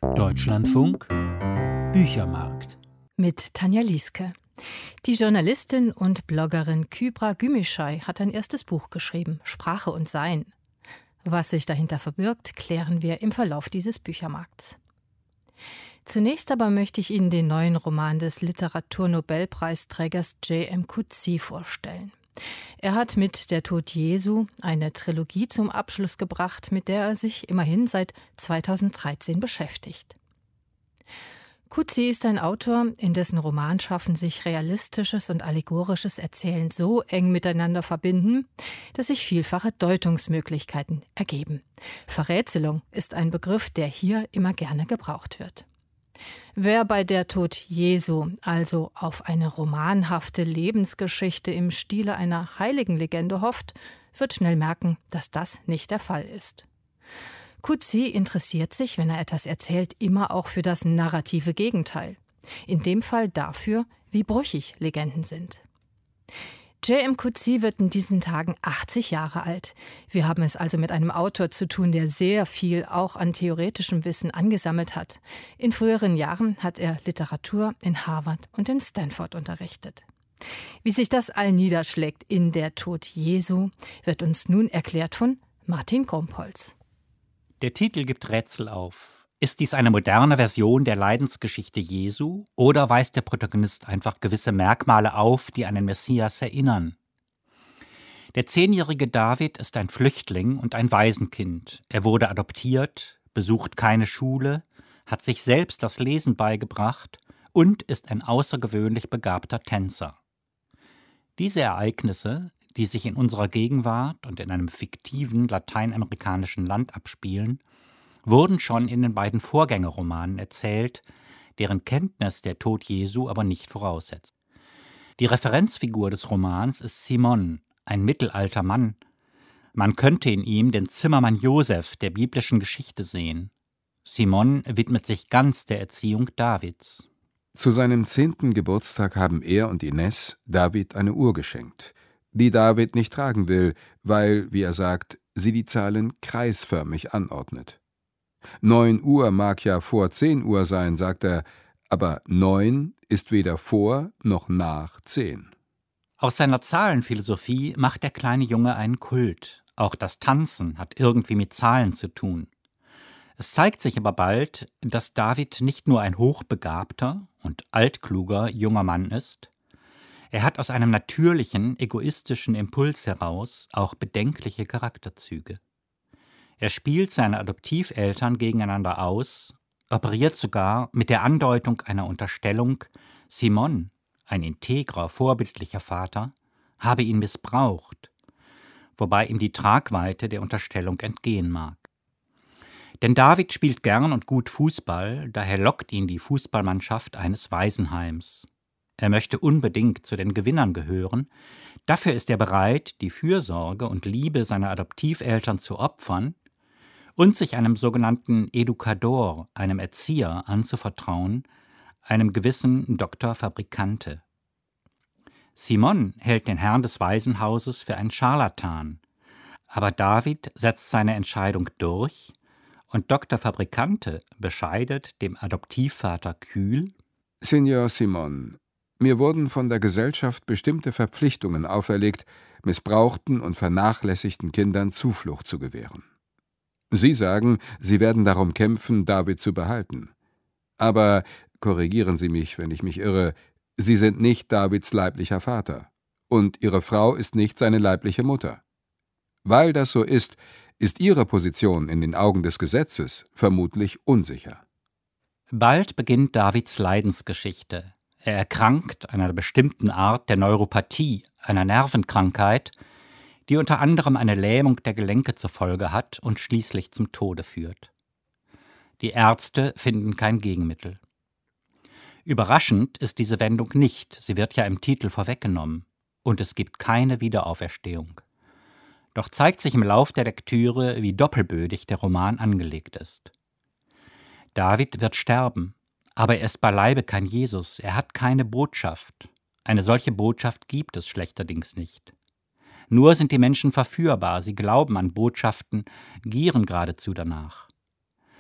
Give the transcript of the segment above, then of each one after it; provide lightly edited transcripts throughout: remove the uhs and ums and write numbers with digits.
Deutschlandfunk Büchermarkt mit Tanja Lieske. Die Journalistin und Bloggerin Kübra Gümüşay hat ein erstes Buch geschrieben, Sprache und Sein. Was sich dahinter verbirgt, klären wir im Verlauf dieses Büchermarkts. Zunächst aber möchte ich Ihnen den neuen Roman des Literaturnobelpreisträgers J.M. Coetzee vorstellen. Er hat mit Der Tod Jesu eine Trilogie zum Abschluss gebracht, mit der er sich immerhin seit 2013 beschäftigt. Coetzee ist ein Autor, in dessen Romanschaffen sich realistisches und allegorisches Erzählen so eng miteinander verbinden, dass sich vielfache Deutungsmöglichkeiten ergeben. Verrätselung ist ein Begriff, der hier immer gerne gebraucht wird. Wer bei Der Tod Jesu also auf eine romanhafte Lebensgeschichte im Stile einer Heiligenlegende hofft, wird schnell merken, dass das nicht der Fall ist. Coetzee interessiert sich, wenn er etwas erzählt, immer auch für das narrative Gegenteil. In dem Fall dafür, wie brüchig Legenden sind. J.M. Coetzee wird in diesen Tagen 80 Jahre alt. Wir haben es also mit einem Autor zu tun, der sehr viel auch an theoretischem Wissen angesammelt hat. In früheren Jahren hat er Literatur in Harvard und in Stanford unterrichtet. Wie sich das all niederschlägt in Der Tod Jesu, wird uns nun erklärt von Martin Grumholz. Der Titel gibt Rätsel auf. Ist dies eine moderne Version der Leidensgeschichte Jesu oder weist der Protagonist einfach gewisse Merkmale auf, die an den Messias erinnern? Der 10-jährige David ist ein Flüchtling und ein Waisenkind. Er wurde adoptiert, besucht keine Schule, hat sich selbst das Lesen beigebracht und ist ein außergewöhnlich begabter Tänzer. Diese Ereignisse, die sich in unserer Gegenwart und in einem fiktiven lateinamerikanischen Land abspielen, wurden schon in den beiden Vorgängerromanen erzählt, deren Kenntnis der Tod Jesu aber nicht voraussetzt. Die Referenzfigur des Romans ist Simon, ein mittelalter Mann. Man könnte in ihm den Zimmermann Josef der biblischen Geschichte sehen. Simon widmet sich ganz der Erziehung Davids. Zu seinem 10. Geburtstag haben er und Ines David eine Uhr geschenkt, die David nicht tragen will, weil, wie er sagt, sie die Zahlen kreisförmig anordnet. 9 Uhr mag ja vor 10 Uhr sein, sagt er, aber 9 ist weder vor noch nach 10. Aus seiner Zahlenphilosophie macht der kleine Junge einen Kult. Auch das Tanzen hat irgendwie mit Zahlen zu tun. Es zeigt sich aber bald, dass David nicht nur ein hochbegabter und altkluger junger Mann ist. Er hat aus einem natürlichen, egoistischen Impuls heraus auch bedenkliche Charakterzüge. Er spielt seine Adoptiveltern gegeneinander aus, operiert sogar mit der Andeutung einer Unterstellung, Simon, ein integrer, vorbildlicher Vater, habe ihn missbraucht, wobei ihm die Tragweite der Unterstellung entgehen mag. Denn David spielt gern und gut Fußball, daher lockt ihn die Fußballmannschaft eines Waisenheims. Er möchte unbedingt zu den Gewinnern gehören, dafür ist er bereit, die Fürsorge und Liebe seiner Adoptiveltern zu opfern und sich einem sogenannten Educador, einem Erzieher, anzuvertrauen, einem gewissen Dr. Fabricante. Simon hält den Herrn des Waisenhauses für einen Scharlatan, aber David setzt seine Entscheidung durch und Dr. Fabricante bescheidet dem Adoptivvater kühl: Signor Simon, mir wurden von der Gesellschaft bestimmte Verpflichtungen auferlegt, missbrauchten und vernachlässigten Kindern Zuflucht zu gewähren. Sie sagen, Sie werden darum kämpfen, David zu behalten. Aber, korrigieren Sie mich, wenn ich mich irre, Sie sind nicht Davids leiblicher Vater. Und Ihre Frau ist nicht seine leibliche Mutter. Weil das so ist, ist Ihre Position in den Augen des Gesetzes vermutlich unsicher. Bald beginnt Davids Leidensgeschichte. Er erkrankt an einer bestimmten Art der Neuropathie, einer Nervenkrankheit, die unter anderem eine Lähmung der Gelenke zur Folge hat und schließlich zum Tode führt. Die Ärzte finden kein Gegenmittel. Überraschend ist diese Wendung nicht, sie wird ja im Titel vorweggenommen, und es gibt keine Wiederauferstehung. Doch zeigt sich im Lauf der Lektüre, wie doppelbödig der Roman angelegt ist. David wird sterben, aber er ist beileibe kein Jesus, er hat keine Botschaft. Eine solche Botschaft gibt es schlechterdings nicht. Nur sind die Menschen verführbar, sie glauben an Botschaften, gieren geradezu danach.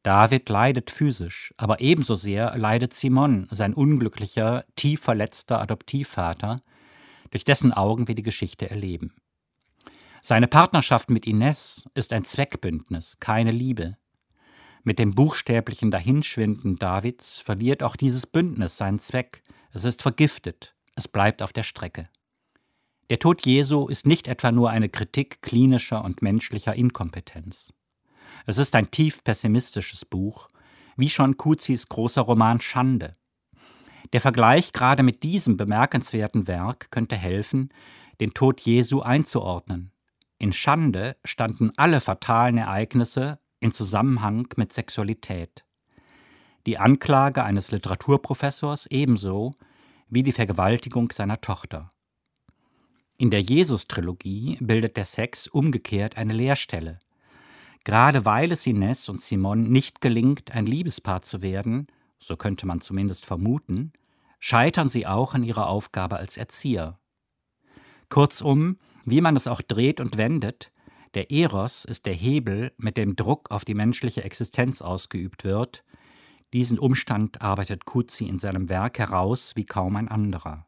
David leidet physisch, aber ebenso sehr leidet Simon, sein unglücklicher, tief verletzter Adoptivvater, durch dessen Augen wir die Geschichte erleben. Seine Partnerschaft mit Ines ist ein Zweckbündnis, keine Liebe. Mit dem buchstäblichen Dahinschwinden Davids verliert auch dieses Bündnis seinen Zweck. Es ist vergiftet, es bleibt auf der Strecke. Der Tod Jesu ist nicht etwa nur eine Kritik klinischer und menschlicher Inkompetenz. Es ist ein tief pessimistisches Buch, wie schon Cuzis großer Roman Schande. Der Vergleich gerade mit diesem bemerkenswerten Werk könnte helfen, den Tod Jesu einzuordnen. In Schande standen alle fatalen Ereignisse in Zusammenhang mit Sexualität. Die Anklage eines Literaturprofessors ebenso wie die Vergewaltigung seiner Tochter. In der Jesus-Trilogie bildet der Sex umgekehrt eine Leerstelle. Gerade weil es Ines und Simon nicht gelingt, ein Liebespaar zu werden, so könnte man zumindest vermuten, scheitern sie auch in ihrer Aufgabe als Erzieher. Kurzum, wie man es auch dreht und wendet, der Eros ist der Hebel, mit dem Druck auf die menschliche Existenz ausgeübt wird. Diesen Umstand arbeitet Cuzi in seinem Werk heraus wie kaum ein anderer.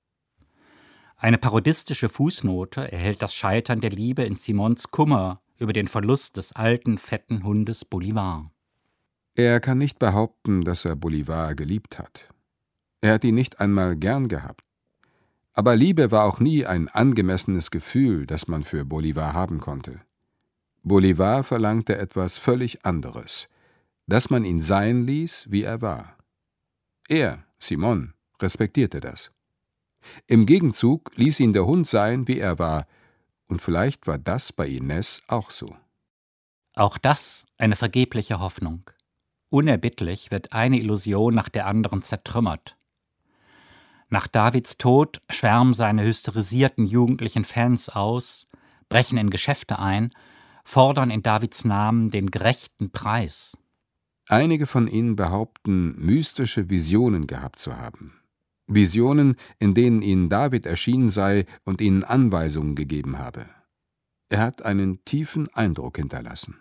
Eine parodistische Fußnote erhält das Scheitern der Liebe in Simons Kummer über den Verlust des alten, fetten Hundes Bolivar. Er kann nicht behaupten, dass er Bolivar geliebt hat. Er hat ihn nicht einmal gern gehabt. Aber Liebe war auch nie ein angemessenes Gefühl, das man für Bolivar haben konnte. Bolivar verlangte etwas völlig anderes, dass man ihn sein ließ, wie er war. Er, Simon, respektierte das. Im Gegenzug ließ ihn der Hund sein, wie er war, und vielleicht war das bei Ines auch so. Auch das eine vergebliche Hoffnung. Unerbittlich wird eine Illusion nach der anderen zertrümmert. Nach Davids Tod schwärmen seine hysterisierten jugendlichen Fans aus, brechen in Geschäfte ein, fordern in Davids Namen den gerechten Preis. Einige von ihnen behaupten, mystische Visionen gehabt zu haben. Visionen, in denen ihnen David erschienen sei und ihnen Anweisungen gegeben habe. Er hat einen tiefen Eindruck hinterlassen.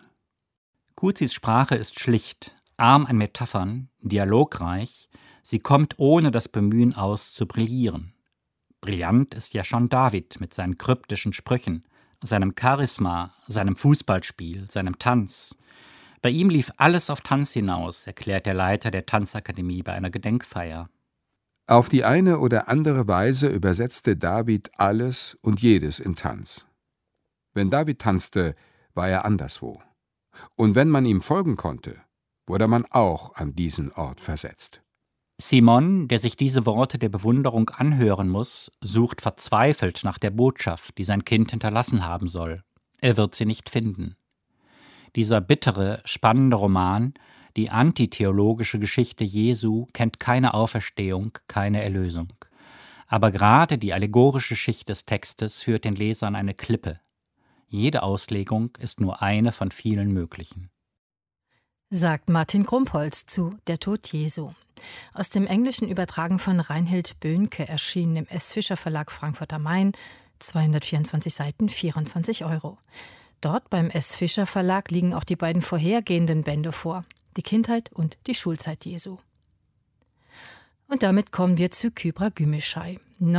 Cuzis Sprache ist schlicht, arm an Metaphern, dialogreich, sie kommt ohne das Bemühen aus zu brillieren. Brillant ist ja schon David mit seinen kryptischen Sprüchen, seinem Charisma, seinem Fußballspiel, seinem Tanz. Bei ihm lief alles auf Tanz hinaus, erklärt der Leiter der Tanzakademie bei einer Gedenkfeier. Auf die eine oder andere Weise übersetzte David alles und jedes in Tanz. Wenn David tanzte, war er anderswo. Und wenn man ihm folgen konnte, wurde man auch an diesen Ort versetzt. Simon, der sich diese Worte der Bewunderung anhören muss, sucht verzweifelt nach der Botschaft, die sein Kind hinterlassen haben soll. Er wird sie nicht finden. Dieser bittere, spannende Roman, die antitheologische Geschichte Jesu, kennt keine Auferstehung, keine Erlösung. Aber gerade die allegorische Schicht des Textes führt den Leser an eine Klippe. Jede Auslegung ist nur eine von vielen möglichen. Sagt Martin Krumpholz zu Der Tod Jesu. Aus dem Englischen übertragen von Reinhild Böhnke, erschienen im S. Fischer Verlag Frankfurt am Main, 224 Seiten, 24 €. Dort beim S. Fischer Verlag liegen auch die beiden vorhergehenden Bände vor, die Kindheit und die Schulzeit Jesu. Und damit kommen wir zu Kübra Gümüşay.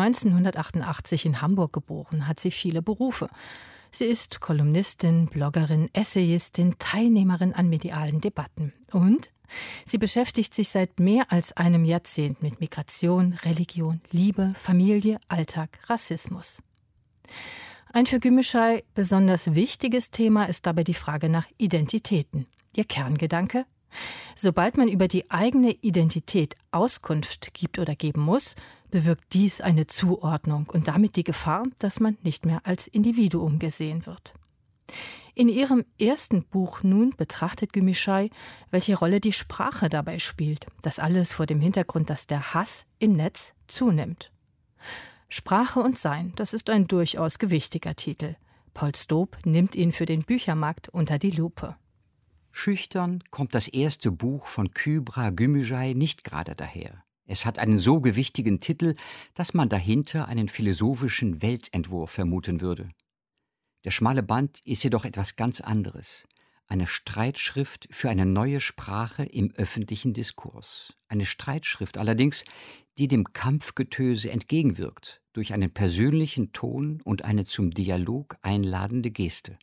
1988 in Hamburg geboren, hat sie viele Berufe. Sie ist Kolumnistin, Bloggerin, Essayistin, Teilnehmerin an medialen Debatten. Und sie beschäftigt sich seit mehr als einem Jahrzehnt mit Migration, Religion, Liebe, Familie, Alltag, Rassismus. Ein für Gümüşay besonders wichtiges Thema ist dabei die Frage nach Identitäten. Ihr Kerngedanke? Sobald man über die eigene Identität Auskunft gibt oder geben muss, bewirkt dies eine Zuordnung und damit die Gefahr, dass man nicht mehr als Individuum gesehen wird. In ihrem ersten Buch nun betrachtet Gümüşay, welche Rolle die Sprache dabei spielt. Das alles vor dem Hintergrund, dass der Hass im Netz zunimmt. Sprache und Sein, das ist ein durchaus gewichtiger Titel. Paul Stoop nimmt ihn für den Büchermarkt unter die Lupe. Schüchtern kommt das erste Buch von Kübra Gümüşay nicht gerade daher. Es hat einen so gewichtigen Titel, dass man dahinter einen philosophischen Weltentwurf vermuten würde. Der schmale Band ist jedoch etwas ganz anderes. eine Streitschrift für eine neue Sprache im öffentlichen Diskurs. Eine Streitschrift allerdings, die dem Kampfgetöse entgegenwirkt, durch einen persönlichen Ton und eine zum Dialog einladende Geste.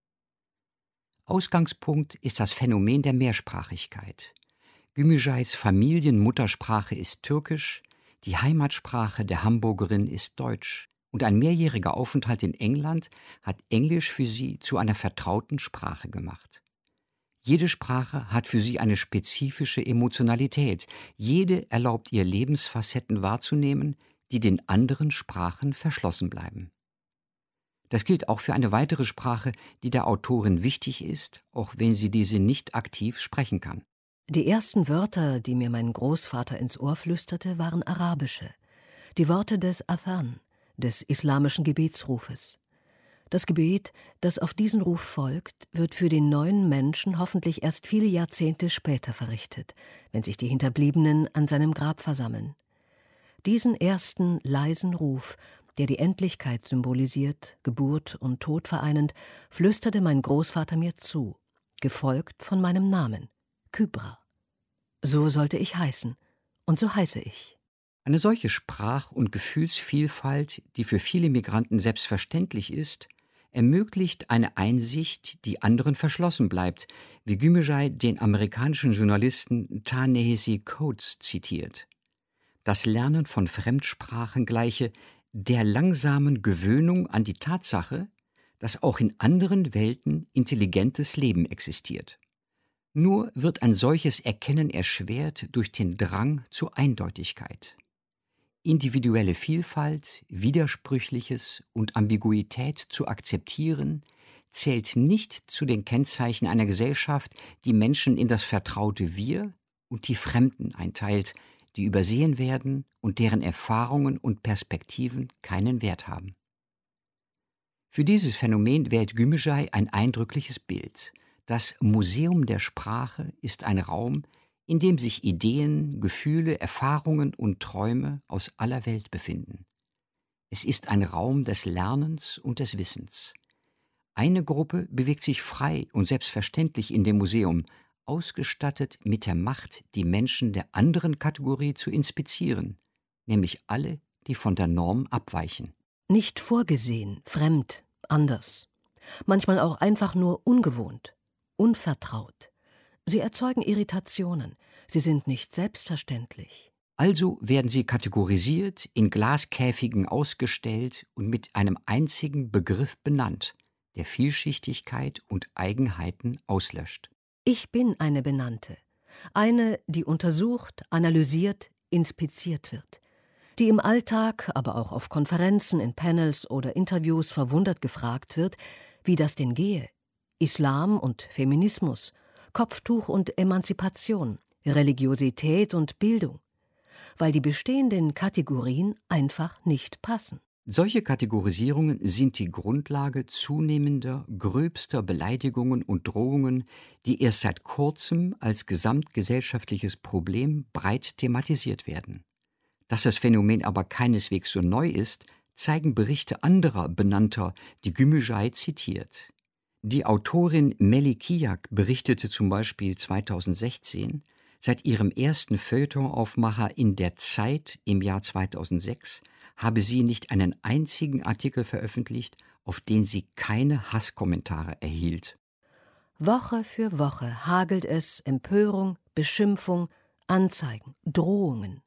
Ausgangspunkt ist das Phänomen der Mehrsprachigkeit. Gümüşay's Familienmuttersprache ist Türkisch, die Heimatsprache der Hamburgerin ist Deutsch und ein mehrjähriger Aufenthalt in England hat Englisch für sie zu einer vertrauten Sprache gemacht. Jede Sprache hat für sie eine spezifische Emotionalität, jede erlaubt ihr Lebensfacetten wahrzunehmen, die den anderen Sprachen verschlossen bleiben. Das gilt auch für eine weitere Sprache, die der Autorin wichtig ist, auch wenn sie diese nicht aktiv sprechen kann. Die ersten Wörter, die mir mein Großvater ins Ohr flüsterte, waren arabische. Die Worte des Adhan, des islamischen Gebetsrufes. Das Gebet, das auf diesen Ruf folgt, wird für den neuen Menschen hoffentlich erst viele Jahrzehnte später verrichtet, wenn sich die Hinterbliebenen an seinem Grab versammeln. Diesen ersten leisen Ruf, der die Endlichkeit symbolisiert, Geburt und Tod vereinend, flüsterte mein Großvater mir zu, gefolgt von meinem Namen, Kübra. So sollte ich heißen, und so heiße ich. Eine solche Sprach- und Gefühlsvielfalt, die für viele Migranten selbstverständlich ist, ermöglicht eine Einsicht, die anderen verschlossen bleibt, wie Gümüşay den amerikanischen Journalisten Ta-Nehisi Coates zitiert. Das Lernen von Fremdsprachen gleiche der langsamen Gewöhnung an die Tatsache, dass auch in anderen Welten intelligentes Leben existiert. Nur wird ein solches Erkennen erschwert durch den Drang zur Eindeutigkeit. Individuelle Vielfalt, Widersprüchliches und Ambiguität zu akzeptieren, zählt nicht zu den Kennzeichen einer Gesellschaft, die Menschen in das vertraute Wir und die Fremden einteilt, die übersehen werden und deren Erfahrungen und Perspektiven keinen Wert haben. Für dieses Phänomen wählt Gümüşay ein eindrückliches Bild. Das Museum der Sprache ist ein Raum, in dem sich Ideen, Gefühle, Erfahrungen und Träume aus aller Welt befinden. Es ist ein Raum des Lernens und des Wissens. Eine Gruppe bewegt sich frei und selbstverständlich in dem Museum, ausgestattet mit der Macht, die Menschen der anderen Kategorie zu inspizieren, nämlich alle, die von der Norm abweichen. Nicht vorgesehen, fremd, anders. Manchmal auch einfach nur ungewohnt, unvertraut. Sie erzeugen Irritationen. Sie sind nicht selbstverständlich. Also werden sie kategorisiert, in Glaskäfigen ausgestellt und mit einem einzigen Begriff benannt, der Vielschichtigkeit und Eigenheiten auslöscht. Ich bin eine Benannte. Eine, die untersucht, analysiert, inspiziert wird. Die im Alltag, aber auch auf Konferenzen, in Panels oder Interviews verwundert gefragt wird, wie das denn gehe. Islam und Feminismus, Kopftuch und Emanzipation, Religiosität und Bildung. Weil die bestehenden Kategorien einfach nicht passen. Solche Kategorisierungen sind die Grundlage zunehmender, gröbster Beleidigungen und Drohungen, die erst seit kurzem als gesamtgesellschaftliches Problem breit thematisiert werden. Dass das Phänomen aber keineswegs so neu ist, zeigen Berichte anderer Benannter, die Gümüşay zitiert. Die Autorin Melih Kiyak berichtete zum Beispiel 2016, seit ihrem ersten Feuilletonaufmacher in der Zeit im Jahr 2006 habe sie nicht einen einzigen Artikel veröffentlicht, auf den sie keine Hasskommentare erhielt. Woche für Woche hagelt es Empörung, Beschimpfung, Anzeigen, Drohungen.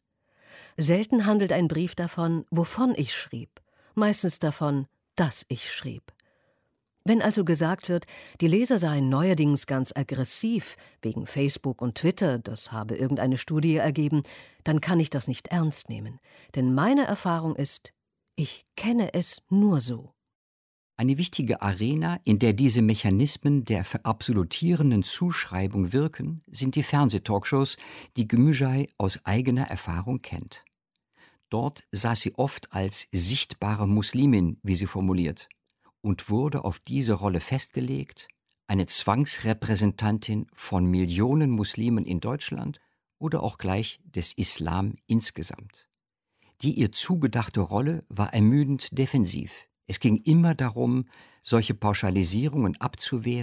Selten handelt ein Brief davon, wovon ich schrieb, meistens davon, dass ich schrieb. Wenn also gesagt wird, die Leser seien neuerdings ganz aggressiv wegen Facebook und Twitter, das habe irgendeine Studie ergeben, dann kann ich das nicht ernst nehmen. Denn meine Erfahrung ist, ich kenne es nur so. Eine wichtige Arena, in der diese Mechanismen der verabsolutierenden Zuschreibung wirken, sind die Fernsehtalkshows, die Gümüşay aus eigener Erfahrung kennt. Dort saß sie oft als sichtbare Muslimin, wie sie formuliert, und wurde auf diese Rolle festgelegt, eine Zwangsrepräsentantin von Millionen Muslimen in Deutschland oder auch gleich des Islam insgesamt. Die ihr zugedachte Rolle war ermüdend defensiv. Es ging immer darum, solche Pauschalisierungen abzuwehren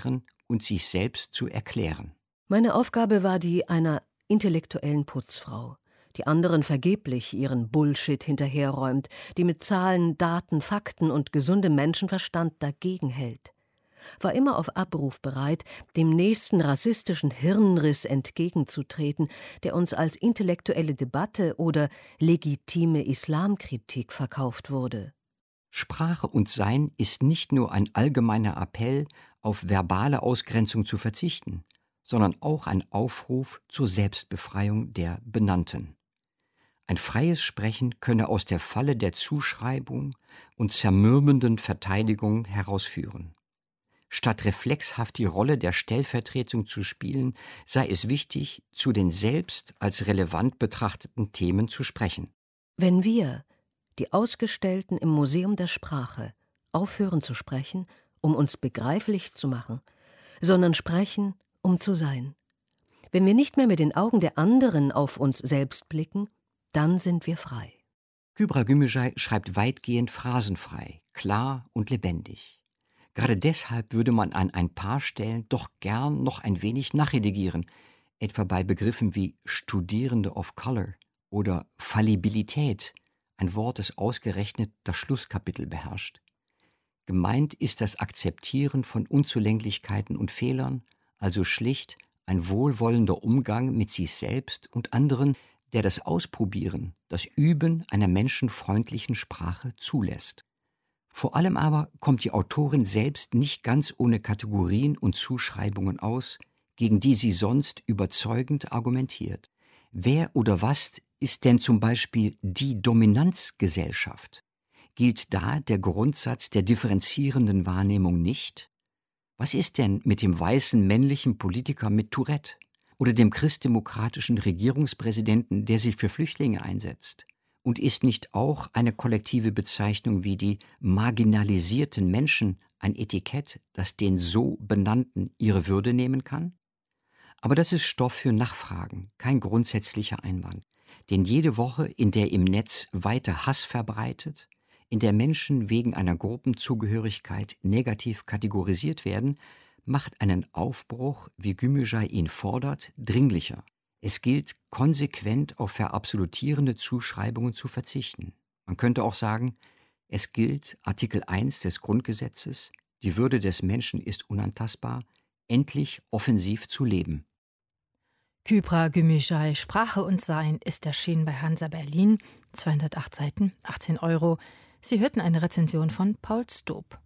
und sich selbst zu erklären. Meine Aufgabe war die einer intellektuellen Putzfrau, die anderen vergeblich ihren Bullshit hinterherräumt, die mit Zahlen, Daten, Fakten und gesundem Menschenverstand dagegen hält. War immer auf Abruf bereit, dem nächsten rassistischen Hirnriss entgegenzutreten, der uns als intellektuelle Debatte oder legitime Islamkritik verkauft wurde. Sprache und Sein ist nicht nur ein allgemeiner Appell, auf verbale Ausgrenzung zu verzichten, sondern auch ein Aufruf zur Selbstbefreiung der Benannten. Ein freies Sprechen könne aus der Falle der Zuschreibung und zermürbenden Verteidigung herausführen. Statt reflexhaft die Rolle der Stellvertretung zu spielen, sei es wichtig, zu den selbst als relevant betrachteten Themen zu sprechen. Wenn wir, die Ausgestellten im Museum der Sprache, aufhören zu sprechen, um uns begreiflich zu machen, sondern sprechen, um zu sein. Wenn wir nicht mehr mit den Augen der anderen auf uns selbst blicken, dann sind wir frei. Kübra Gümüşay schreibt weitgehend phrasenfrei, klar und lebendig. Gerade deshalb würde man an ein paar Stellen doch gern noch ein wenig nachredigieren, etwa bei Begriffen wie Studierende of Color oder Fallibilität, ein Wort, das ausgerechnet das Schlusskapitel beherrscht. Gemeint ist das Akzeptieren von Unzulänglichkeiten und Fehlern, also schlicht ein wohlwollender Umgang mit sich selbst und anderen, der das Ausprobieren, das Üben einer menschenfreundlichen Sprache zulässt. Vor allem aber kommt die Autorin selbst nicht ganz ohne Kategorien und Zuschreibungen aus, gegen die sie sonst überzeugend argumentiert. Wer oder was ist denn zum Beispiel die Dominanzgesellschaft? Gilt da der Grundsatz der differenzierenden Wahrnehmung nicht? Was ist denn mit dem weißen männlichen Politiker mit Tourette oder dem christdemokratischen Regierungspräsidenten, der sich für Flüchtlinge einsetzt? Und ist nicht auch eine kollektive Bezeichnung wie die marginalisierten Menschen ein Etikett, das den so Benannten ihre Würde nehmen kann? Aber das ist Stoff für Nachfragen, kein grundsätzlicher Einwand. Denn jede Woche, in der im Netz weiter Hass verbreitet, in der Menschen wegen einer Gruppenzugehörigkeit negativ kategorisiert werden, macht einen Aufbruch, wie Gümüşay ihn fordert, dringlicher. Es gilt, konsequent auf verabsolutierende Zuschreibungen zu verzichten. Man könnte auch sagen, es gilt, Artikel 1 des Grundgesetzes, die Würde des Menschen ist unantastbar, endlich offensiv zu leben. Kübra Gümüşay, Sprache und Sein ist erschienen bei Hansa Berlin, 208 Seiten, 18 €. Sie hörten eine Rezension von Paul Stob.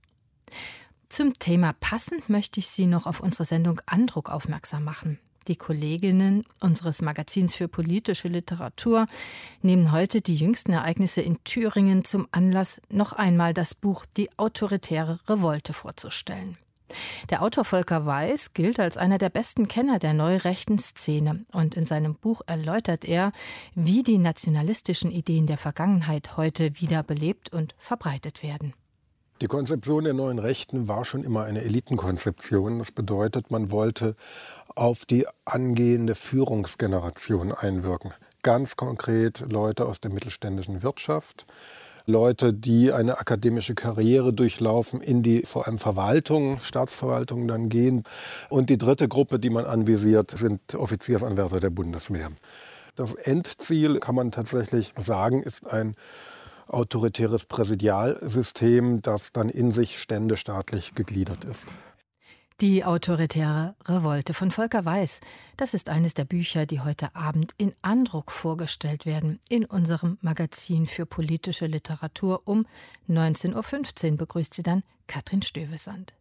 Zum Thema passend möchte ich Sie noch auf unsere Sendung Andruck aufmerksam machen. Die Kolleginnen unseres Magazins für politische Literatur nehmen heute die jüngsten Ereignisse in Thüringen zum Anlass, noch einmal das Buch Die autoritäre Revolte vorzustellen. Der Autor Volker Weiß gilt als einer der besten Kenner der neurechten Szene und in seinem Buch erläutert er, wie die nationalistischen Ideen der Vergangenheit heute wieder belebt und verbreitet werden. Die Konzeption der neuen Rechten war schon immer eine Elitenkonzeption. Das bedeutet, man wollte auf die angehende Führungsgeneration einwirken. Ganz konkret Leute aus der mittelständischen Wirtschaft, Leute, die eine akademische Karriere durchlaufen, in die vor allem Verwaltung, Staatsverwaltung dann gehen. Und die dritte Gruppe, die man anvisiert, sind Offiziersanwärter der Bundeswehr. Das Endziel, kann man tatsächlich sagen, ist ein autoritäres Präsidialsystem, das dann in sich ständestaatlich gegliedert ist. Die autoritäre Revolte von Volker Weiß, das ist eines der Bücher, die heute Abend in Andruck vorgestellt werden, in unserem Magazin für politische Literatur. Um 19:15 Uhr begrüßt sie dann Katrin Stövesand.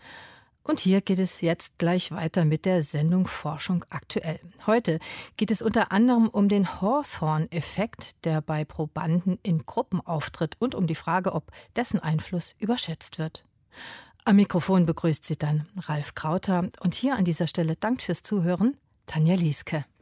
Und hier geht es jetzt gleich weiter mit der Sendung Forschung aktuell. Heute geht es unter anderem um den Hawthorne-Effekt, der bei Probanden in Gruppen auftritt, und um die Frage, ob dessen Einfluss überschätzt wird. Am Mikrofon begrüßt sie dann Ralf Krauter und hier an dieser Stelle dankt fürs Zuhören Tanja Lieske.